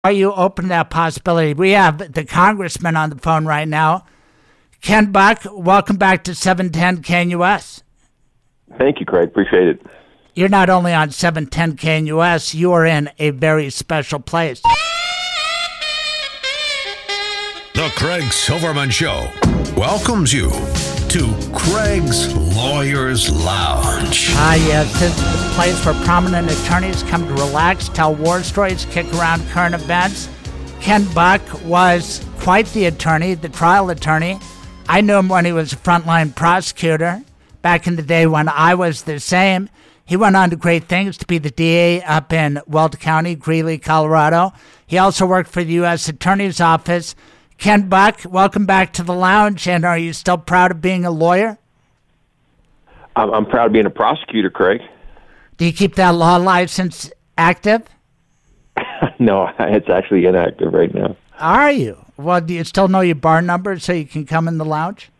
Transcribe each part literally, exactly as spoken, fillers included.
Are you open to that possibility? We have the congressman on the phone right now. Ken Buck, welcome back to seven ten K N U S. Thank you, Craig. Appreciate it. You're not only on seven ten K N U S, you are in a very special place. The Craig Silverman Show welcomes you to Craig's Lawyers Lounge. Ah, yes, this is the place where prominent attorneys come to relax, tell war stories, kick around current events. Ken Buck was quite the attorney, the trial attorney. I knew him when he was a frontline prosecutor back in the day when I was the same. He went on to great things to be the D A up in Weld County, Greeley, Colorado. He also worked for the U S Attorney's Office. Ken Buck, welcome back to the lounge, and are you still proud of being a lawyer? I'm, I'm proud of being a prosecutor, Craig. Do you keep that law license active? No, it's actually inactive right now. Are you? Well, do you still know your bar number so you can come in the lounge?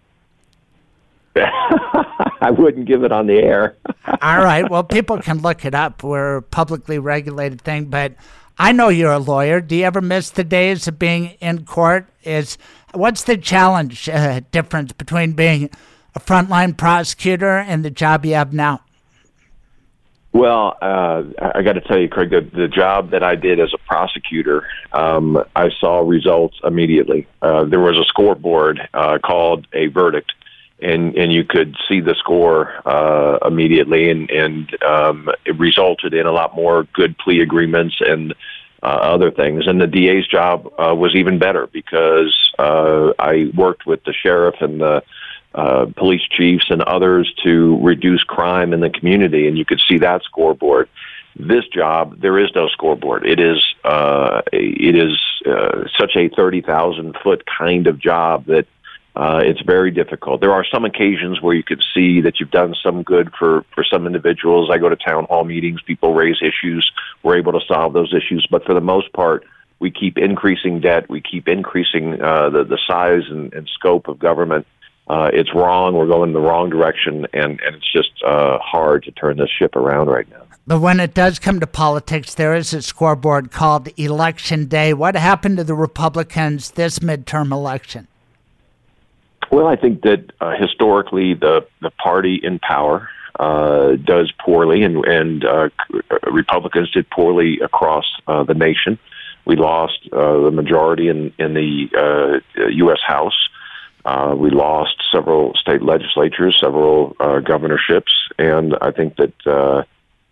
I wouldn't give it on the air. All right. Well, people can look it up. We're a publicly regulated thing, but I know you're a lawyer. Do you ever miss the days of being in court? Is what's the challenge uh, difference between being a frontline prosecutor and the job you have now? Well, uh, I got to tell you, Craig, the, the job that I did as a prosecutor, um, I saw results immediately. Uh, there was a scoreboard uh, called a verdict, and, and you could see the score uh, immediately, and, and um, it resulted in a lot more good plea agreements and uh, other things. And the D A's job uh, was even better because uh, I worked with the sheriff and the uh, police chiefs and others to reduce crime in the community, and you could see that scoreboard. This job, there is no scoreboard. It is uh, it is uh, such a thirty thousand foot kind of job that Uh, it's very difficult. There are some occasions where you could see that you've done some good for, for some individuals. I go to town hall meetings, people raise issues, we're able to solve those issues. But for the most part, we keep increasing debt, we keep increasing uh, the, the size and, and scope of government. Uh, it's wrong, we're going in the wrong direction, and, and it's just uh, hard to turn this ship around right now. But when it does come to politics, there is a scoreboard called Election Day. What happened to the Republicans this midterm election? Well, I think that uh, historically the, the party in power uh, does poorly, and, and uh, Republicans did poorly across uh, the nation. We lost uh, the majority in, in the uh, U S House. Uh, we lost several state legislatures, several uh, governorships, and I think that uh,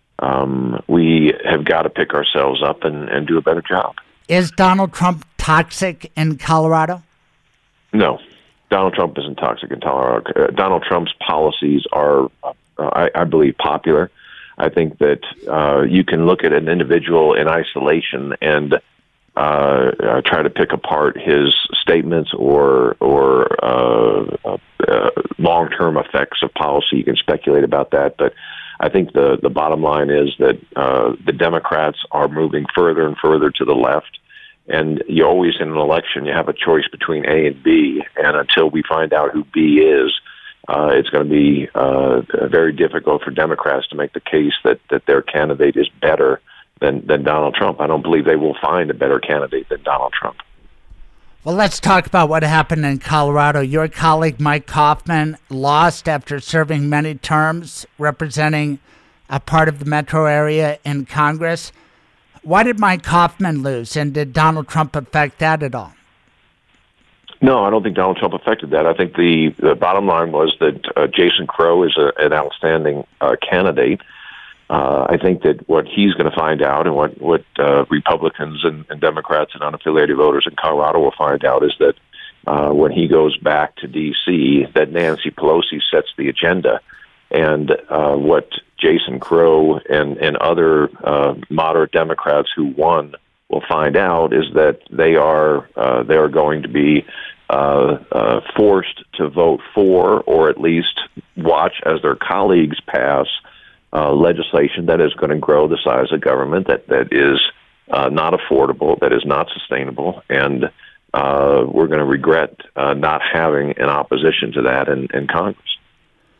um, we have got to pick ourselves up and, and do a better job. Is Donald Trump toxic in Colorado? No. Donald Trump isn't toxic in Colorado. Uh, Donald Trump's policies are, uh, I, I believe, popular. I think that uh, you can look at an individual in isolation and uh, uh, try to pick apart his statements or or uh, uh, uh, long-term effects of policy. You can speculate about that, but I think the, the bottom line is that uh, the Democrats are moving further and further to the left. And you always, in an election, you have a choice between A and B. And until we find out who B is, uh, it's going to be uh, very difficult for Democrats to make the case that, that their candidate is better than, than Donald Trump. I don't believe they will find a better candidate than Donald Trump. Well, let's talk about what happened in Colorado. Your colleague, Mike Coffman, lost after serving many terms representing a part of the metro area in Congress. Why did Mike Coffman lose, and did Donald Trump affect that at all? No, I don't think Donald Trump affected that. I think the, the bottom line was that uh, Jason Crow is a, an outstanding uh, candidate. Uh, I think that what he's going to find out, and what, what uh, Republicans and, and Democrats and unaffiliated voters in Colorado will find out, is that uh, when he goes back to D C, that Nancy Pelosi sets the agenda. And uh, what Jason Crow and, and other uh, moderate Democrats who won will find out is that they are uh, they are going to be uh, uh, forced to vote for, or at least watch as their colleagues pass uh, legislation that is going to grow the size of government, that that is uh, not affordable, that is not sustainable, and uh, we're going to regret uh, not having an opposition to that in, in Congress.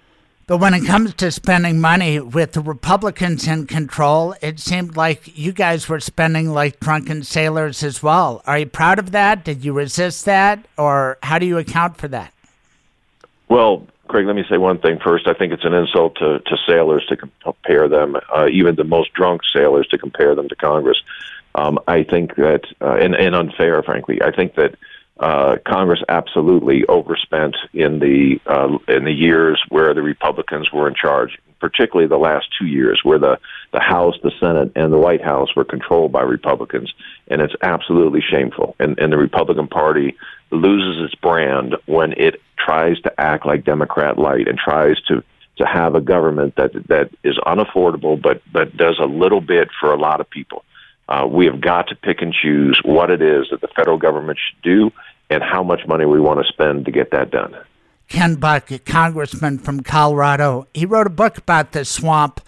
But when it comes to spending money with the Republicans in control, it seemed like you guys were spending like drunken sailors as well. Are you proud of that? Did you resist that? Or how do you account for that? Well, Craig, let me say one thing first. I think it's an insult to, to sailors to compare them, uh, even the most drunk sailors, to compare them to Congress. Um, I think that, uh, and, and unfair, frankly, I think that Uh, Congress absolutely overspent in the uh, in the years where the Republicans were in charge, particularly the last two years, where the, the House, the Senate, and the White House were controlled by Republicans, and it's absolutely shameful. And, and the Republican Party loses its brand when it tries to act like Democrat light and tries to, to have a government that that is unaffordable, but but does a little bit for a lot of people. Uh, we have got to pick and choose what it is that the federal government should do and how much money we want to spend to get that done. Ken Buck, a congressman from Colorado, he wrote a book about the swamp.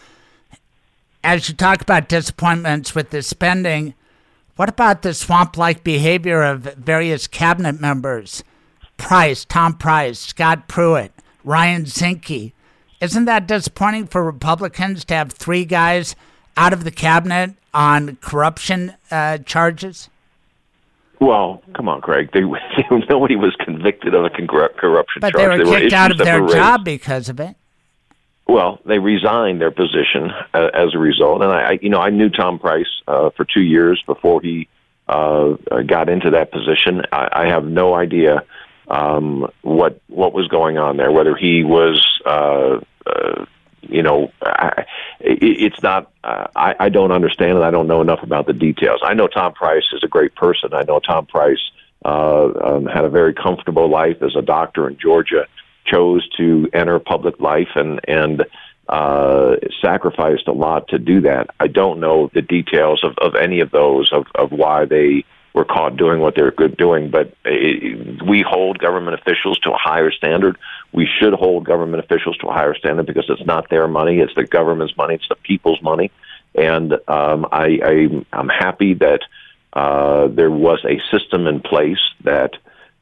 As you talk about disappointments with the spending, what about the swamp-like behavior of various cabinet members? Price, Tom Price, Scott Pruitt, Ryan Zinke. Isn't that disappointing for Republicans to have three guys out of the cabinet on corruption uh, charges? Well, come on, Craig. They, nobody was convicted of a con- corruption but charge. But they were they kicked were out of their raised. job because of it. Well, they resigned their position uh, as a result. And I, you know, I knew Tom Price uh, for two years before he uh, got into that position. I, I have no idea um, what what was going on there. Whether he was, uh, uh, you know, I, it, it's not. Uh, I, I don't understand it. I don't know enough about the details. I know Tom Price is a great person. I know Tom Price uh, um, had a very comfortable life as a doctor in Georgia. Chose to enter public life and and uh, sacrificed a lot to do that. I don't know the details of, of any of those of, of why they were caught doing what they're good doing. But it, we hold government officials to a higher standard. We should hold government officials to a higher standard because it's not their money; it's the government's money, it's the people's money. And um, I, I I'm happy that uh, there was a system in place that.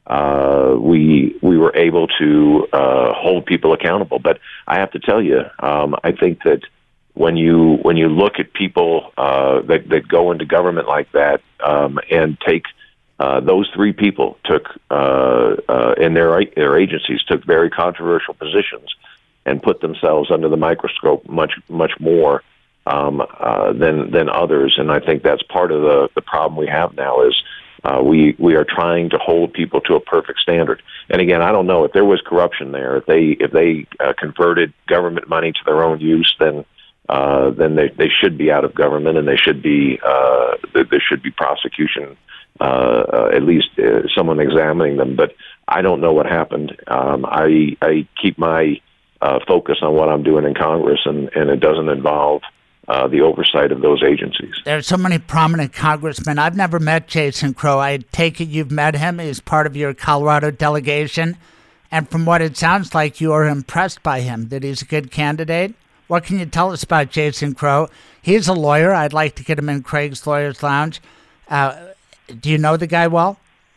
Uh, we we were able to uh, hold people accountable, but I have to tell you, um, I think that when you when you look at people uh, that that go into government like that um, and take uh, those three people took uh, uh, in their their agencies took very controversial positions and put themselves under the microscope much much more um, uh, than than others, and I think that's part of the the problem we have now is. Uh, we we are trying to hold people to a perfect standard. And again, I don't know if there was corruption there. If they if they uh, converted government money to their own use, then uh, then they, they should be out of government, and they should be uh, there should be prosecution, uh, uh, at least uh, someone examining them. But I don't know what happened. Um, I I keep my uh, focus on what I'm doing in Congress, and, and it doesn't involve. Uh, the oversight of those agencies. There are so many prominent congressmen. I've never met Jason Crow. I take it you've met him. He's part of your Colorado delegation. And from what it sounds like, you are impressed by him, that he's a good candidate. What can you tell us about Jason Crow? He's a lawyer. I'd like to get him in Craig's Lawyers Lounge. Uh, do you know the guy well?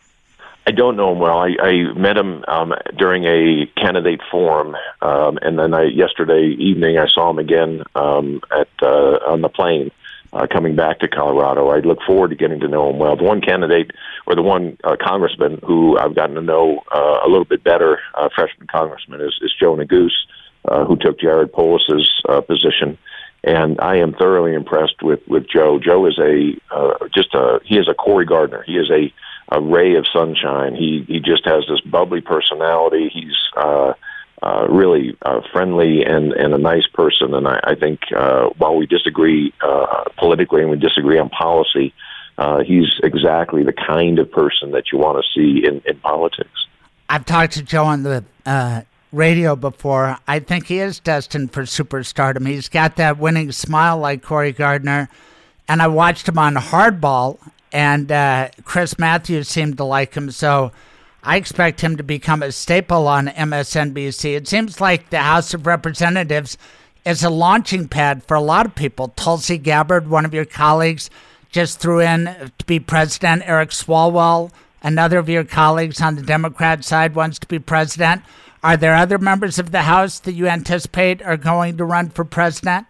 I don't know him well. I, I met him um, during a candidate forum, um, and then I, yesterday evening I saw him again um, at uh, on the plane uh, coming back to Colorado. I look forward to getting to know him well. The one candidate, or the one uh, congressman who I've gotten to know uh, a little bit better, uh, freshman congressman, is, is Joe Neguse, uh, who took Jared Polis's uh, position. And I am thoroughly impressed with, with Joe. Joe is a uh, just a he is a Cory Gardner. He is a a ray of sunshine. He he just has this bubbly personality. He's uh, uh, really uh, friendly and, and a nice person. And I, I think uh, while we disagree uh, politically and we disagree on policy, uh, he's exactly the kind of person that you want to see in, in politics. I've talked to Joe on the uh, radio before. I think he is destined for superstardom. He's got that winning smile like Cory Gardner. And I watched him on Hardball. And uh, Chris Matthews seemed to like him, so I expect him to become a staple on M S N B C. It seems like the House of Representatives is a launching pad for a lot of people. Tulsi Gabbard, one of your colleagues, just threw in to be president. Eric Swalwell, another of your colleagues on the Democrat side, wants to be president. Are there other members of the House that you anticipate are going to run for president?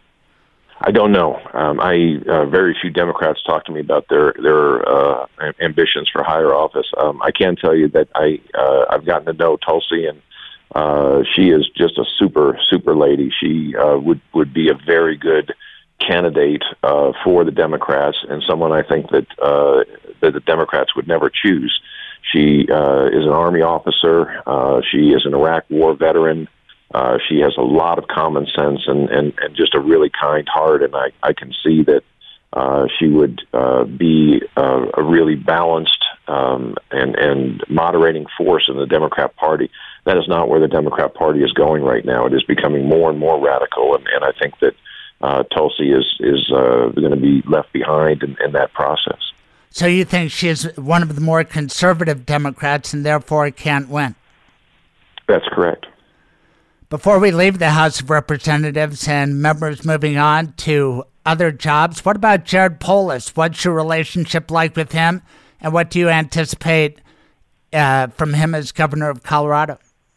I don't know. Um, I uh, very few Democrats talk to me about their their uh, ambitions for higher office. Um, I can tell you that I uh, I've gotten to know Tulsi, and uh, she is just a super super lady. She uh, would would be a very good candidate uh, for the Democrats, and someone I think that uh, that the Democrats would never choose. She uh, is an Army officer. Uh, she is an Iraq War veteran. Uh, she has a lot of common sense and, and, and just a really kind heart, and I, I can see that uh, she would uh, be uh, a really balanced um, and, and moderating force in the Democrat Party. That is not where the Democrat Party is going right now. It is becoming more and more radical, and, and I think that uh, Tulsi is, is uh, going to be left behind in, in that process. So you think she is one of the more conservative Democrats and therefore can't win? That's correct. Before we leave the House of Representatives and members moving on to other jobs, what about Jared Polis? What's your relationship like with him, and what do you anticipate uh, from him as governor of Colorado?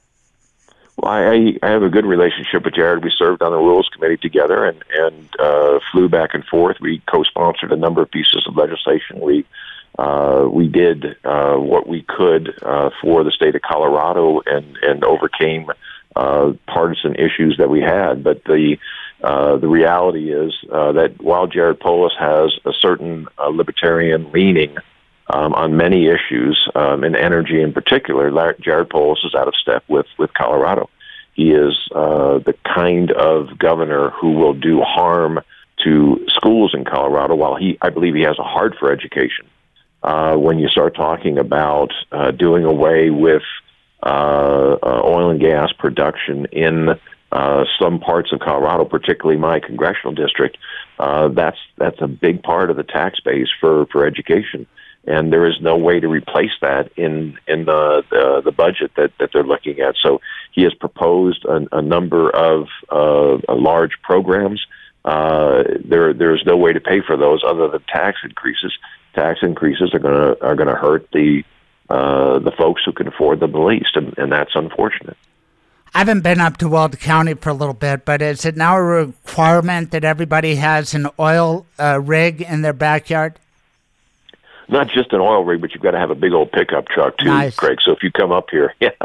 Well, I, I have a good relationship with Jared. We served on the Rules Committee together and, and uh, flew back and forth. We co-sponsored a number of pieces of legislation. We uh, we did uh, what we could uh, for the state of Colorado and, and overcame Uh, partisan issues that we had, but the uh, the reality is uh, that while Jared Polis has a certain uh, libertarian leaning um, on many issues, um, in energy in particular, Jared Polis is out of step with, with Colorado. He is uh, the kind of governor who will do harm to schools in Colorado. While he, I believe, he has a heart for education. Uh, when you start talking about uh, doing away with Uh, uh, oil and gas production in uh, some parts of Colorado, particularly my congressional district, uh, that's that's a big part of the tax base for, for education, and there is no way to replace that in in the the, the budget that, that they're looking at. So he has proposed a, a number of uh, large programs. Uh, there there's no way to pay for those other than tax increases. Tax increases are gonna are gonna hurt the Uh, the folks who can afford them the least, and, and that's unfortunate. I haven't been up to Weld County for a little bit, but is it now a requirement that everybody has an oil uh, rig in their backyard? Not just an oil rig, but you've got to have a big old pickup truck too, nice. Craig. So if you come up here, yeah.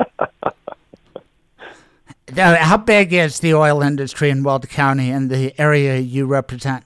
Now, how big is the oil industry in Weld County and the area you represent?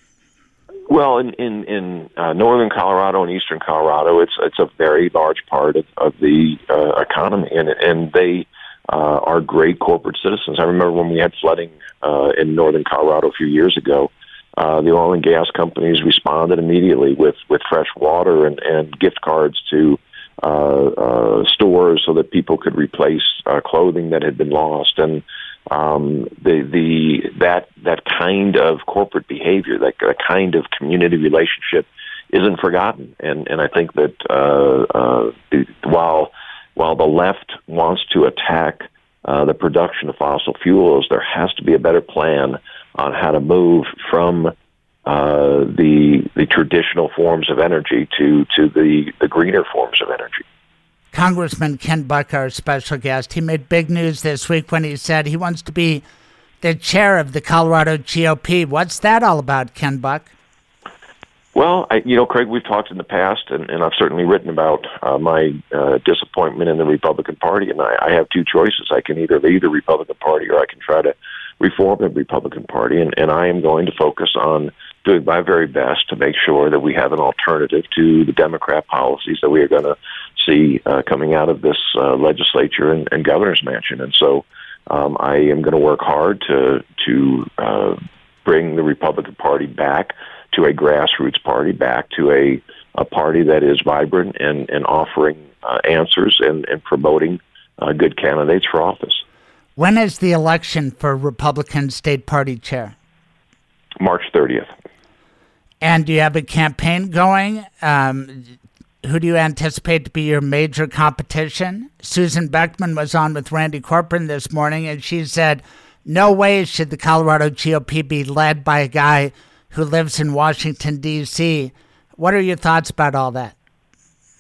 Well, in in, in uh, northern Colorado and eastern Colorado, it's it's a very large part of, of the uh, economy, and and they uh, are great corporate citizens. I remember when we had flooding uh, in northern Colorado a few years ago, uh, the oil and gas companies responded immediately with, with fresh water and, and gift cards to uh, uh, stores so that people could replace uh, clothing that had been lost. And Um, the the that that kind of corporate behavior, that, that kind of community relationship, isn't forgotten. And and I think that uh, uh, while while the left wants to attack uh, the production of fossil fuels, there has to be a better plan on how to move from uh, the the traditional forms of energy to to the the greener forms of energy. Congressman Ken Buck, our special guest, he made big news this week when he said he wants to be the chair of the Colorado G O P. What's that all about, Ken Buck? Well, I, you know, Craig, we've talked in the past, and, and I've certainly written about uh, my uh, disappointment in the Republican Party, and I, I have two choices. I can either lead the Republican Party or I can try to reform the Republican Party, and, and I am going to focus on doing my very best to make sure that we have an alternative to the Democrat policies that we are going to see uh, coming out of this uh, legislature and, and governor's mansion. And so um, I am going to work hard to to uh, bring the Republican Party back to a grassroots party, back to a, a party that is vibrant and, and offering uh, answers and, and promoting uh, good candidates for office. When is the election for Republican State Party Chair? March thirtieth. And do you have a campaign going? Um, who do you anticipate to be your major competition? Susan Beckman was on with Randy Corcoran this morning, and she said, no way should the Colorado G O P be led by a guy who lives in Washington, D C What are your thoughts about all that?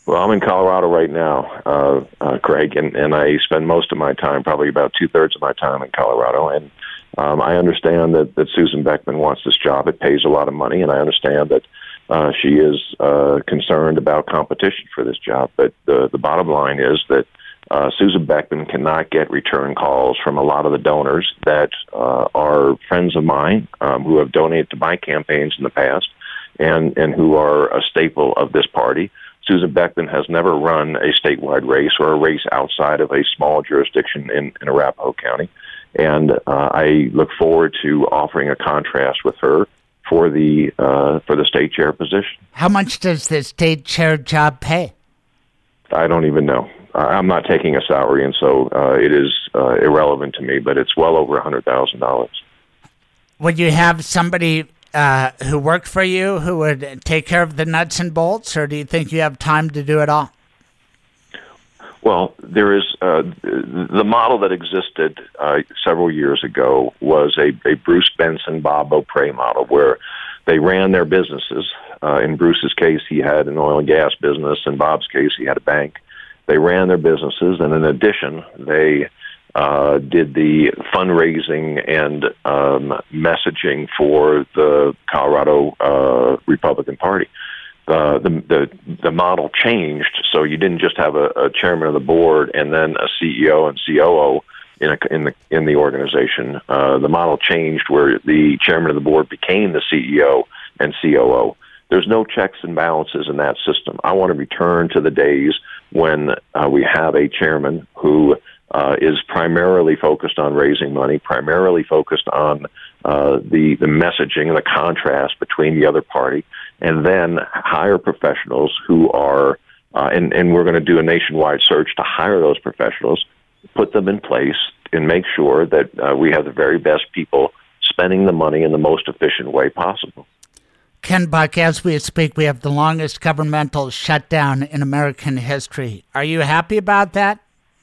Well, I'm in Colorado right now, uh, uh, Craig, and, and I spend most of my time, probably about two-thirds of my time in Colorado. And um, I understand that, that Susan Beckman wants this job. It pays a lot of money, and I understand that uh, she is uh, concerned about competition for this job. But the, the bottom line is that uh, Susan Beckman cannot get return calls from a lot of the donors that uh, are friends of mine um, who have donated to my campaigns in the past and, and who are a staple of this party. Susan Beckman has never run a statewide race or a race outside of a small jurisdiction in, in Arapahoe County. And uh, I look forward to offering a contrast with her for the uh, for the state chair position. How much does the state chair job pay? I don't even know. I'm not taking a salary, and so uh, it is uh, irrelevant to me, but it's well over one hundred thousand dollars. Would you have somebody Uh, who worked for you, who would take care of the nuts and bolts, or do you think you have time to do it all? Well, there is uh, the model that existed uh, several years ago was a, a Bruce Benson, Bob O'Prey model, where they ran their businesses. Uh, in Bruce's case, he had an oil and gas business. In Bob's case, he had a bank. They ran their businesses, and in addition, they Uh, did the fundraising and um, messaging for the Colorado uh, Republican Party. Uh, the, the the model changed, so you didn't just have a, a chairman of the board and then a C E O and C O O in a, in the in the organization. Uh, the model changed where the chairman of the board became the C E O and C O O. There's no checks and balances in that system. I want to return to the days when uh, we have a chairman who Uh, is primarily focused on raising money, primarily focused on uh, the the messaging and the contrast between the other party, and then hire professionals who are, uh, and, and we're going to do a nationwide search to hire those professionals, put them in place, and make sure that uh, we have the very best people spending the money in the most efficient way possible. Ken Buck, as we speak, we have the longest governmental shutdown in American history. Are you happy about that?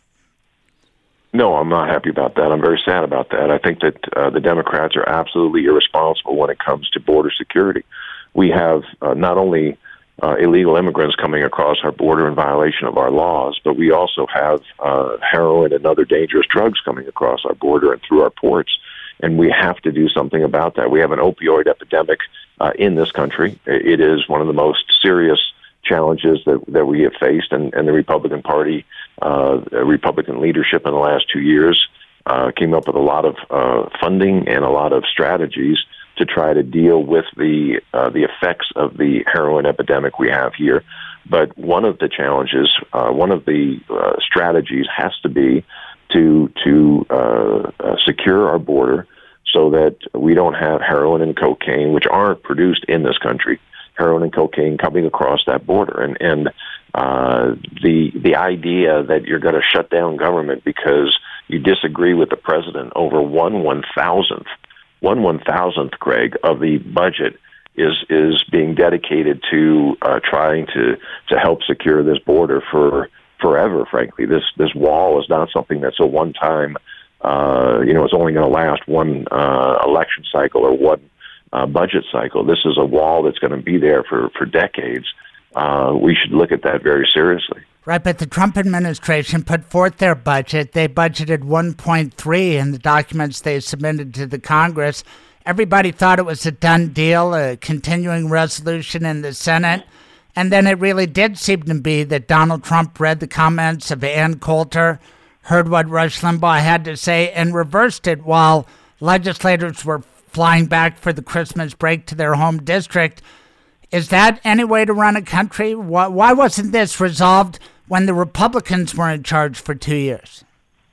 No, I'm not happy about that. I'm very sad about that. I think that uh, the Democrats are absolutely irresponsible when it comes to border security. We have uh, not only uh, illegal immigrants coming across our border in violation of our laws, but we also have uh, heroin and other dangerous drugs coming across our border and through our ports. And we have to do something about that. We have an opioid epidemic uh, in this country. It is one of the most serious challenges that, that we have faced, and, and the Republican Party, uh, Republican leadership in the last two years uh, came up with a lot of uh, funding and a lot of strategies to try to deal with the uh, the effects of the heroin epidemic we have here. But one of the challenges, uh, one of the uh, strategies has to be to to uh, uh, secure our border so that we don't have heroin and cocaine, which aren't produced in this country, heroin and cocaine coming across that border. And, and uh, the the idea that you're going to shut down government because you disagree with the president over one one-thousandth, one one-thousandth, Craig, of the budget is is being dedicated to uh, trying to, to help secure this border for forever, frankly. This, this wall is not something that's a one-time, uh, you know, it's only going to last one uh, election cycle or one Uh, budget cycle. This is a wall that's going to be there for, for decades. Uh, we should look at that very seriously. Right, but the Trump administration put forth their budget. They budgeted one point three in the documents they submitted to the Congress. Everybody thought it was a done deal, a continuing resolution in the Senate. And then it really did seem to be that Donald Trump read the comments of Ann Coulter, heard what Rush Limbaugh had to say, and reversed it while legislators were flying back for the Christmas break to their home district. Is that any way to run a country? Why, why wasn't this resolved when the Republicans were in charge for two years?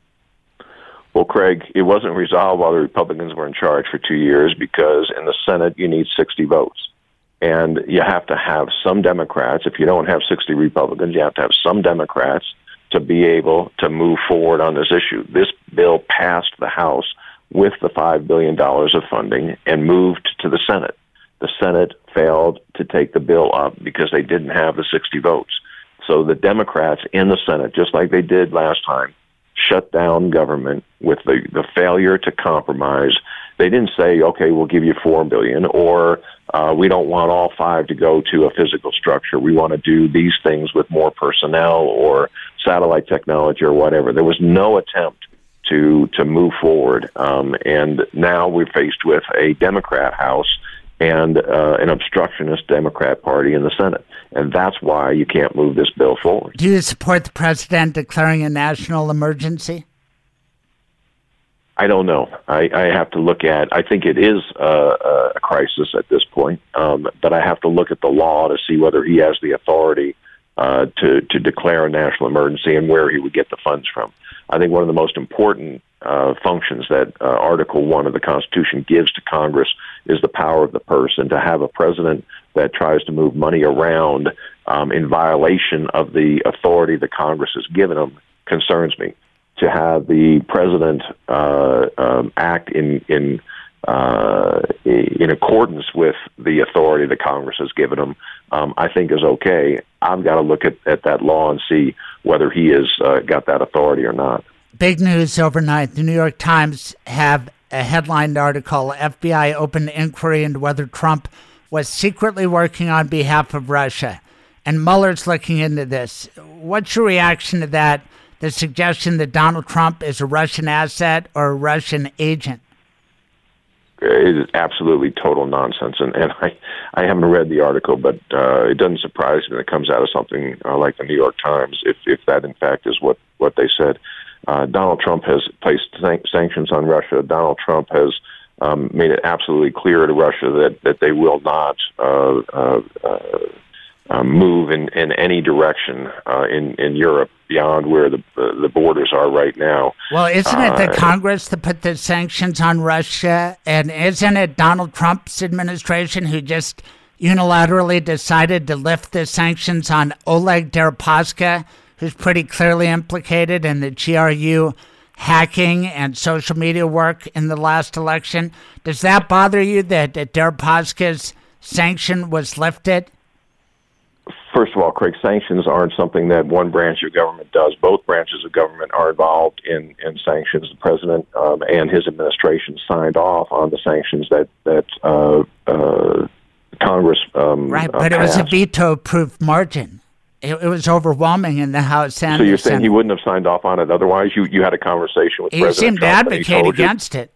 Well, Craig, it wasn't resolved while the Republicans were in charge for two years because in the Senate you need sixty votes. And you have to have some Democrats. If you don't have sixty Republicans, you have to have some Democrats to be able to move forward on this issue. This bill passed the House with the five billion dollars of funding and moved to the Senate. The Senate failed to take the bill up because they didn't have the sixty votes. So the Democrats in the Senate, just like they did last time, shut down government with the, the failure to compromise They didn't say, okay, we'll give you four billion dollars, or uh, we don't want all five to go to a physical structure. We want to do these things with more personnel or satellite technology or whatever. There was no attempt to to move forward. Um, and now we're faced with a Democrat House and uh, an obstructionist Democrat Party in the Senate. And that's why you can't move this bill forward. Do you support the president declaring a national emergency? I don't know. I, I have to look at, I think it is a, a crisis at this point, um, but I have to look at the law to see whether he has the authority uh, to, to declare a national emergency and where he would get the funds from. I think one of the most important uh, functions that uh, Article one of the Constitution gives to Congress is the power of the purse, and to have a president that tries to move money around um, in violation of the authority that Congress has given him concerns me. To have the president uh, um, act in in uh, in accordance with the authority that Congress has given him, um, I think is okay. I've got to look at, at that law and see whether he has uh, got that authority or not. Big news overnight. The New York Times have a headlined article, F B I opened inquiry into whether Trump was secretly working on behalf of Russia. And Mueller's looking into this. What's your reaction to that? The suggestion that Donald Trump is a Russian asset or a Russian agent? It is absolutely total nonsense. And, and I, I haven't read the article, but uh, it doesn't surprise me that it comes out of something uh, like the New York Times, if, if that, in fact, is what, what they said. Uh, Donald Trump has placed san- sanctions on Russia. Donald Trump has um, made it absolutely clear to Russia that, that they will not uh, uh, uh, uh, move in, in any direction uh, in, in Europe beyond where the the borders are right now. Well, isn't it the uh, Congress that put the sanctions on Russia? And isn't it Donald Trump's administration who just unilaterally decided to lift the sanctions on Oleg Deripaska, who's pretty clearly implicated in the G R U hacking and social media work in the last election? Does that bother you that, that Deripaska's sanction was lifted? First of all, Craig, sanctions aren't something that one branch of government does. Both branches of government are involved in, in sanctions. The president um, and his administration signed off on the sanctions that that uh, uh, Congress um, right, but uh, it was a passed. veto-proof margin. It, it was overwhelming in the House and So the you're saying Senate. he wouldn't have signed off on it otherwise? You you had a conversation with He President seemed to Trump and he advocate told you- against it.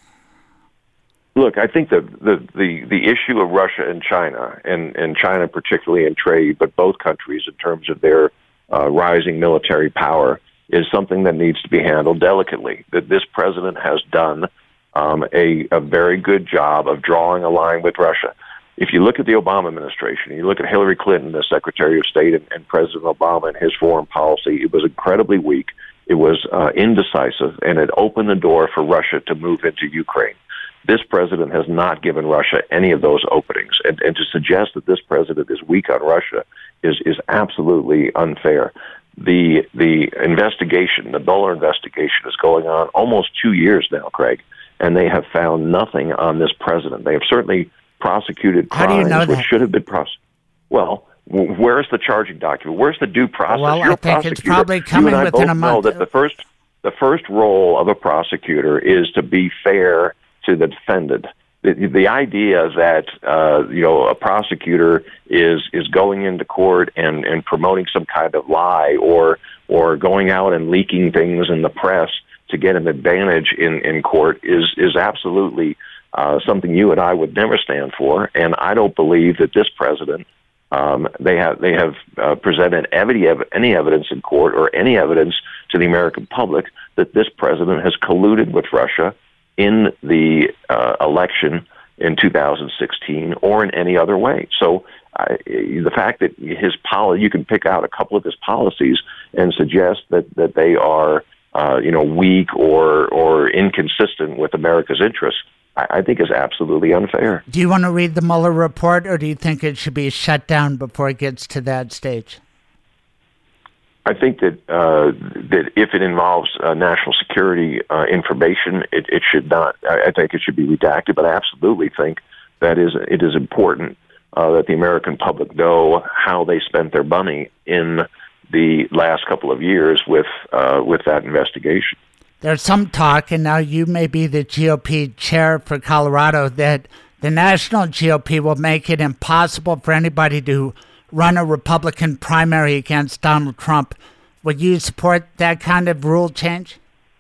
Look, I think the, the, the, the issue of Russia and China, and, and China particularly in trade, but both countries in terms of their uh, rising military power, is something that needs to be handled delicately. That this president has done um, a, a very good job of drawing a line with Russia. If you look at the Obama administration, you look at Hillary Clinton, the Secretary of State, and, and President Obama and his foreign policy, it was incredibly weak. It was uh, indecisive, and it opened the door for Russia to move into Ukraine. This president has not given Russia any of those openings. And, and to suggest that this president is weak on Russia is, is absolutely unfair. The the investigation, the Mueller investigation, is going on almost two years now, Craig, and they have found nothing on this president. They have certainly prosecuted crimes How do you know which that? should have been prosecuted. Well, w- where's the charging document? Where's the due process? Well, You're I a think it's prosecutor. probably You coming and I within both a know month. that the first the first role of a prosecutor is to be fair to the defendant. The, the idea that uh, you know a prosecutor is is going into court and, and promoting some kind of lie, or or going out and leaking things in the press to get an advantage in, in court is is absolutely uh, something you and I would never stand for. And I don't believe that this president um, they have they have uh, presented any any evidence in court or any evidence to the American public that this president has colluded with Russia in the uh, election in two thousand sixteen or in any other way. So uh, the fact that his policy, you can pick out a couple of his policies and suggest that, that they are, uh, you know, weak or, or inconsistent with America's interests, I, I think is absolutely unfair. Do you want to read the Mueller report, or do you think it should be shut down before it gets to that stage? I think that uh, that if it involves uh, national security uh, information, it, it should not. I, I think it should be redacted. But I absolutely think that is it is important uh, that the American public know how they spent their money in the last couple of years with uh, with that investigation. There's some talk, and now you may be the G O P chair for Colorado, that the national G O P will make it impossible for anybody to run a Republican primary against Donald Trump. Would you support that kind of rule change?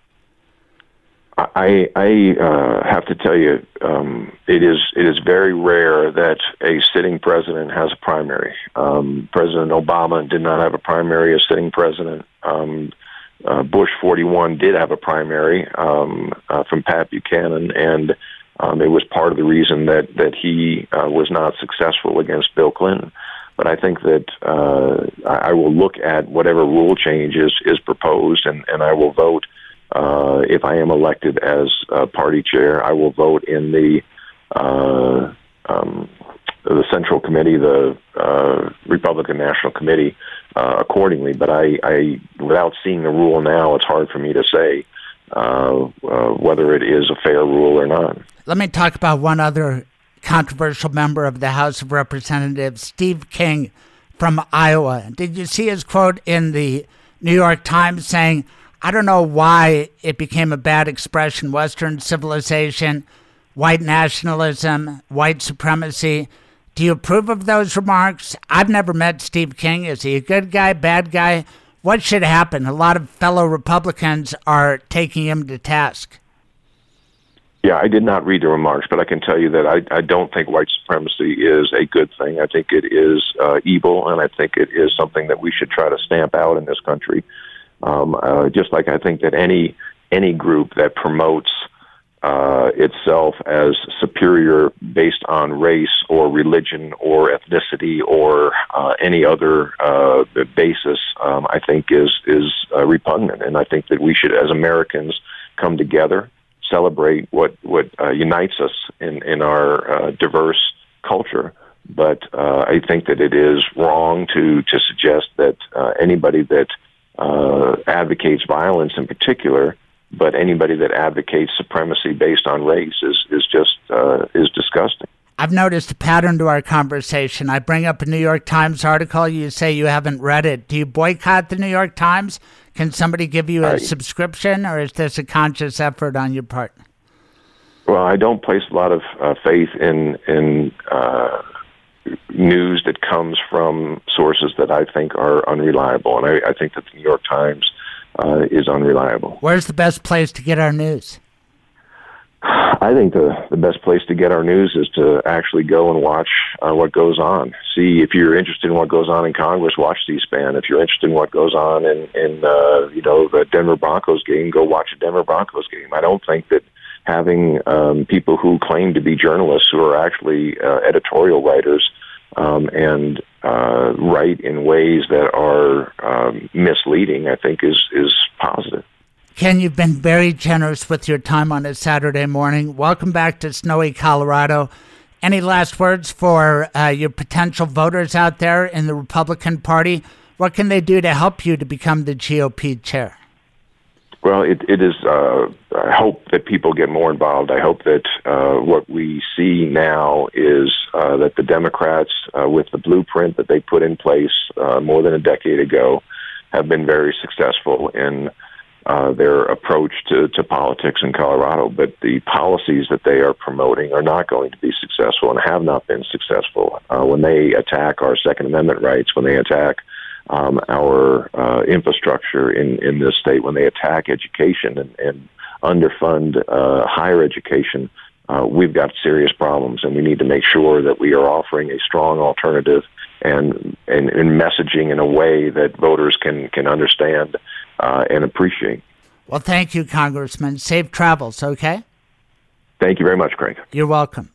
I, I uh, have to tell you, um, it is it is very rare that a sitting president has a primary. Um, President Obama did not have a primary as sitting president. Um, uh, Bush forty-one did have a primary um, uh, from Pat Buchanan, and um, it was part of the reason that that he uh, was not successful against Bill Clinton. But I think that uh, I will look at whatever rule change is, is proposed, and, and I will vote. Uh, if I am elected as uh, party chair, I will vote in the uh, um, the Central Committee, the uh, Republican National Committee, uh, accordingly. But I, I, without seeing the rule now, it's hard for me to say uh, uh, whether it is a fair rule or not. Let me talk about one other controversial member of the House of Representatives, Steve King from Iowa. Did you see his quote in the New York Times saying, I don't know why it became a bad expression, Western civilization, white nationalism, white supremacy. Do you approve of those remarks? I've never met Steve King. Is he a good guy, bad guy? What should happen? A lot of fellow Republicans are taking him to task. Yeah, I did not read the remarks, but I can tell you that I, I don't think white supremacy is a good thing. I think it is uh, evil, and I think it is something that we should try to stamp out in this country. Um, uh, just like I think that any any group that promotes uh, itself as superior based on race or religion or ethnicity or uh, any other uh, basis, um, I think is is uh, repugnant. And I think that we should, as Americans, come together, celebrate what what uh, unites us in in our uh, diverse culture. But uh, I think that it is wrong to to suggest that uh, anybody that Uh, advocates violence in particular, but anybody that advocates supremacy based on race is is just uh, is disgusting. I've noticed a pattern to our conversation. I bring up a New York Times article. You say you haven't read it. Do you boycott the New York Times? Can somebody give you a I, subscription, or is this a conscious effort on your part? Well, I don't place a lot of uh, faith in in uh, news that comes from sources that I think are unreliable, and I, I think that the New York Times uh, is unreliable. Where's the best place to get our news? I think the, the best place to get our news is to actually go and watch uh, what goes on. See, if you're interested in what goes on in Congress, watch C-SPAN. If you're interested in what goes on in, in uh, you know, the Denver Broncos game, go watch a Denver Broncos game. I don't think that having um, people who claim to be journalists who are actually uh, editorial writers um, and uh, write in ways that are um, misleading, I think is is positive. Ken, you've been very generous with your time on a Saturday morning. Welcome back to snowy Colorado. Any last words for uh, your potential voters out there in the Republican Party? What can they do to help you to become the G O P chair? Well, it, it is, uh, I hope that people get more involved. I hope that uh, what we see now is uh, that the Democrats, uh, with the blueprint that they put in place uh, more than a decade ago, have been very successful in uh, their approach to, to politics in Colorado. But the policies that they are promoting are not going to be successful and have not been successful. Uh, when they attack our Second Amendment rights, when they attack Um, our uh, infrastructure in, in this state, when they attack education and, and underfund uh, higher education, uh, we've got serious problems, and we need to make sure that we are offering a strong alternative and, and, and messaging in a way that voters can, can understand uh, and appreciate. Well, thank you, Congressman. Safe travels, okay? Thank you very much, Craig. You're welcome.